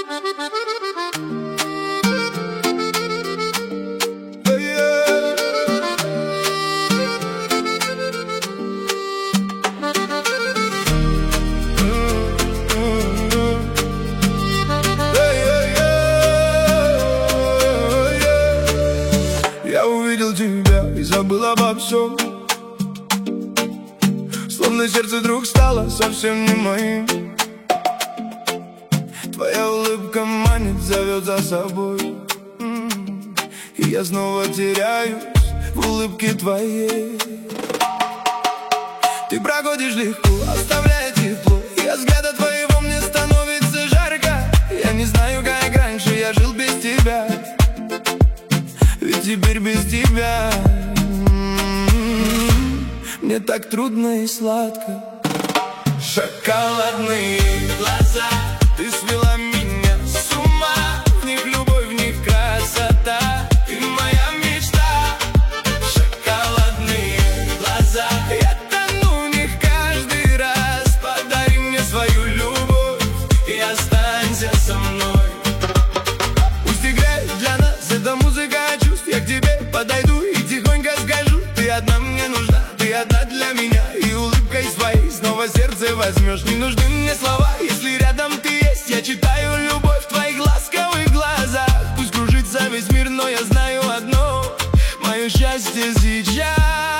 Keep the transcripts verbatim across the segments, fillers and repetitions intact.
Я увидел тебя и забыл обо всем, словно сердце вдруг стало совсем не моим. Твоя улыбка манит, зовет за собой, и я снова теряюсь в улыбке твоей. Ты проходишь легко, оставляя тепло, и от взгляда твоего мне становится жарко. Я не знаю, как раньше я жил без тебя, ведь теперь без тебя мне так трудно и сладко. Шоколадные глаза, ты свела меня с ума. В них любовь, в них красота, ты моя мечта. Шоколадные глаза, я тону в них каждый раз. Подари мне свою любовь и останься со мной. Пусть играет для нас эта музыка чувств. Я к тебе подойду и тихонько скажу: ты одна мне нужна, ты одна для меня. И улыбкой своей снова сердце возьмешь. Не нужны мне слова, если рядом ты есть. Я читаю любовь в твоих ласковых глазах. Пусть кружится весь мир, но я знаю одно: мое счастье сейчас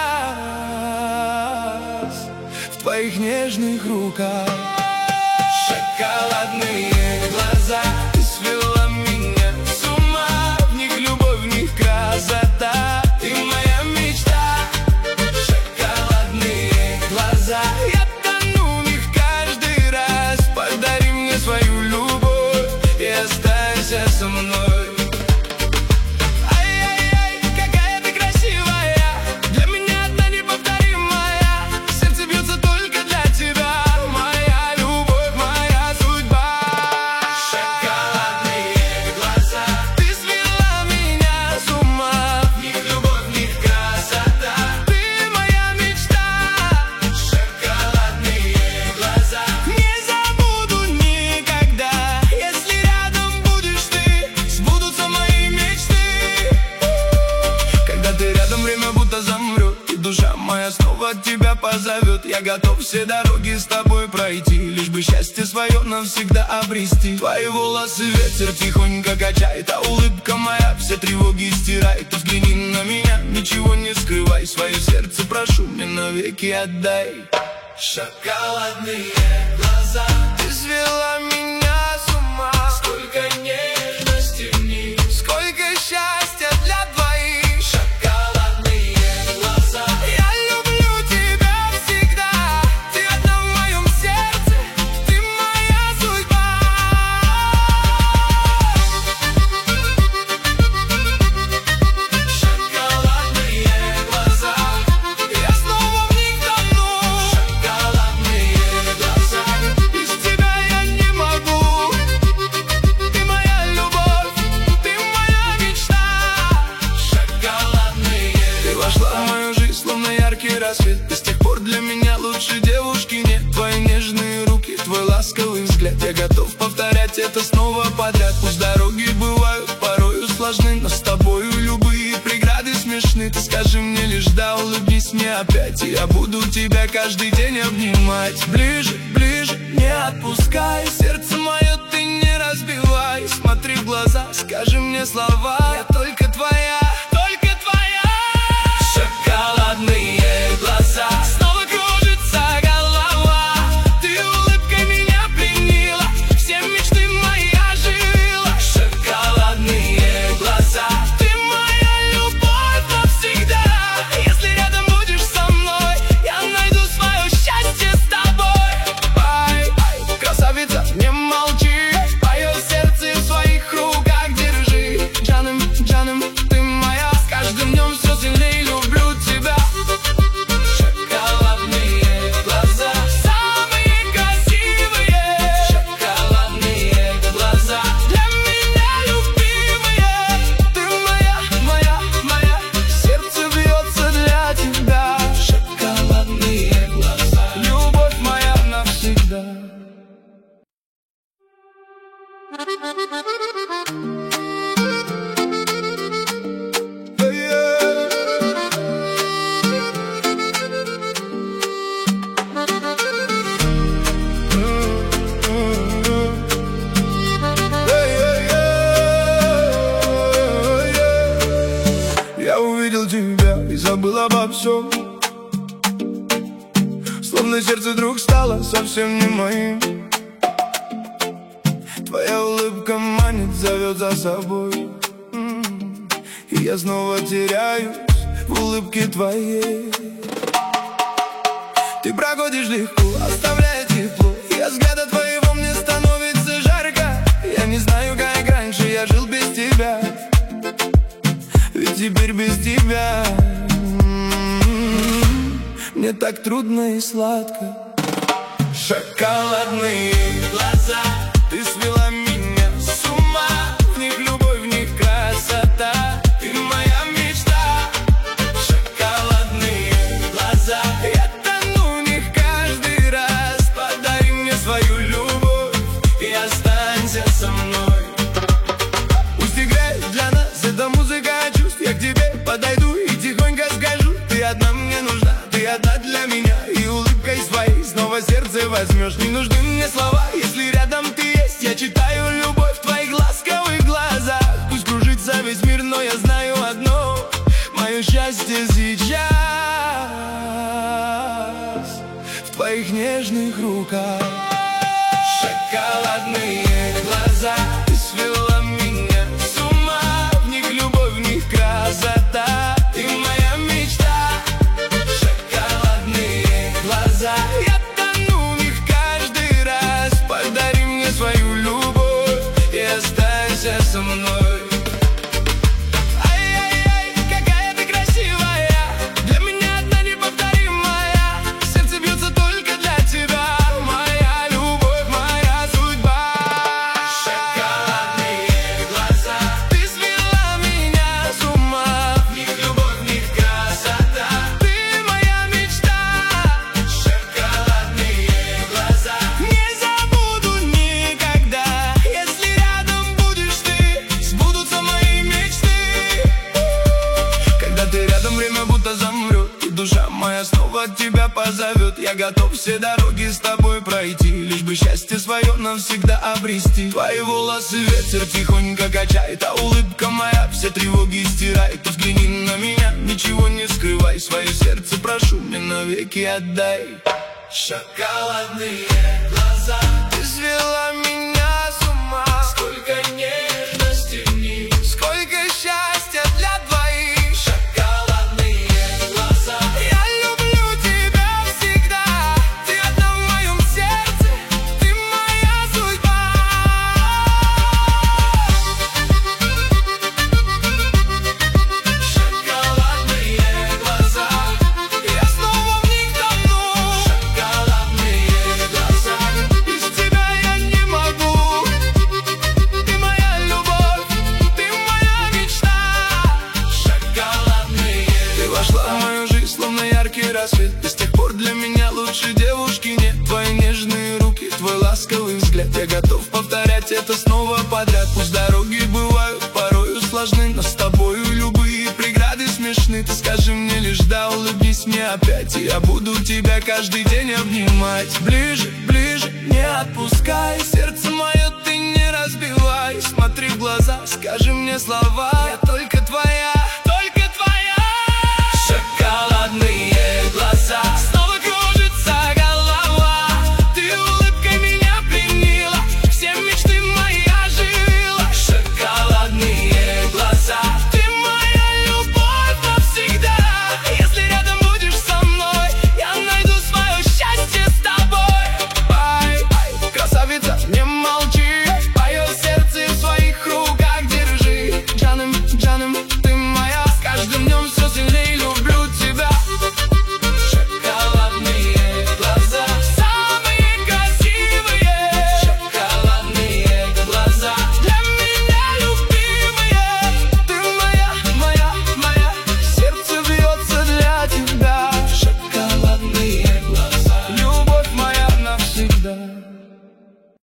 в твоих нежных руках. Шоколадные глаза, ты свела меня с ума. В них любовь, в них красота, ты моя мечта. Шоколадные глаза, я тону в них каждый раз. Подари мне свою любовь и останься со мной. Ай-яй-яй, какая ты красивая, для меня одна неповторимая. Сердце бьется только для тебя, моя любовь, моя судьба. Шоколадные глаза, ты свела меня с ума. В них любовь, в них красота, ты моя мечта. Шоколадные глаза, не забуду никогда. Если рядом будешь ты, сбудутся мои мечты. Когда ты рядом, время будто замрет, и душа моя снова тебя позовет. Я готов все дороги с тобой пройти, лишь бы счастье свое навсегда обрести. Твои волосы ветер тихонько качает, а улыбка моя все тревоги стирает. Ты взгляни на меня, ничего не скрывай, свое сердце прошу мне навеки отдай. Шоколадные глаза, ты свела меня с ума. Сколько нежности в них, сколько счастья для двоих. Шоколадные глаза, я люблю тебя всегда. Ты одна в моем сердце, ты моя судьба. Шоколадные глаза, я снова в них тону. Шоколадные глаза, без тебя я не могу. Ты моя любовь, ты моя мечта. Шоколадные, ты вошла в мою жизнь, словно яркий рассвет. И с тех пор для меня лучше девушки нет. Твои нежные руки, твой ласковый взгляд, я готов повторять это снова подряд. Пусть дороги бывают порою сложны, но с тобою любые преграды смешны. Ты скажи мне лишь да, улыбнись мне опять, и я буду тебя каждый день обнимать. Ближе, ближе, не отпускай, сердце мое ты не разбивай. Смотри в глаза, скажи мне слова: я только твоя, только твоя. Шоколадные глаза, снова кружится голова. Ты улыбкой меня пленила, все мечты мои оживила. Шоколадные глаза, ты моя любовь навсегда. Если рядом будешь со мной, я найду свое счастье с тобой. Ай, ай, красавица, не молчи, мое сердце в своих руках держи. Джаным Я увидел тебя и забыл обо всем, словно сердце вдруг стало совсем не моим. Твоя улыбка манит, зовет за собой, и я снова теряюсь в улыбке твоей. Ты проходишь легко, оставляя тепло, и от взгляда твоего мне становится жарко. Я не знаю, как раньше я жил без тебя, ведь теперь без тебя м-м-м, мне так трудно и сладко. Шоколадные глаза, ты свела меня с ума. В них любовь, в них красота, ты моя мечта. Шоколадные глаза, я тону в них каждый раз. Подари мне свою любовь и останься со мной. Пусть играет для нас эта музыка чувств. Я к тебе подойду и тихонько скажу: ты одна мне нужна, ты одна для меня. И улыбкой своей снова сердце возьмешь. Не нужны мне слова, если рядом ты есть. Я читаю любовь в твоих ласковых глазах. Пусть кружится весь мир, но я знаю одно: мое счастье сейчас в твоих нежных руках. Шоколадные глаза, ты свела меня с ума. В них любовь, в них красота, ты моя мечта. Шоколадные глаза, я тону в них каждый раз. Подари мне свою любовь и останься со мной. Ай-яй-яй, какая ты красивая, для меня одна неповторимая. Сердце бьется только для тебя, моя любовь, моя судьба. Шоколадные глаза, ты свела меня с ума. В них любовь, в них красота, ты моя мечта. Шоколадные глаза, не забуду никогда. Если рядом будешь ты, сбудутся мои мечты. Когда ты рядом, время будто замрет, и душа моя снова от тебя позовет. Я готов все дороги с тобой пройти, лишь бы счастье свое навсегда обрести. Твои волосы ветер тихонько качает, а улыбка моя все тревоги стирает. Ты взгляни на меня, ничего не скрывай, свое сердце прошу мне навеки отдай. Шоколадные глаза, ты свела меня с ума. Сколько нежности в них, сколько счастья для двоих. Шоколадные глаза, я люблю тебя всегда. Ты одна в моем сердце, ты моя судьба. Шоколадные глаза, я снова в них тону. Шоколадные глаза, без тебя я не могу. Ты моя любовь, ты моя мечта. Шоколадные, ты вошла в мою жизнь, словно яркий рассвет. И с тех пор для меня лучше девушки нет. Твои нежные руки, твой ласковый взгляд, я готов повторять это снова подряд. Пусть дороги бывают порою сложны, но с тобою любые преграды смешны. Ты скажи мне лишь да, улыбнись мне опять, и я буду тебя каждый день обнимать. Ближе, ближе, не отпускай, сердце мое ты не разбивай. Смотри в глаза, скажи мне слова, я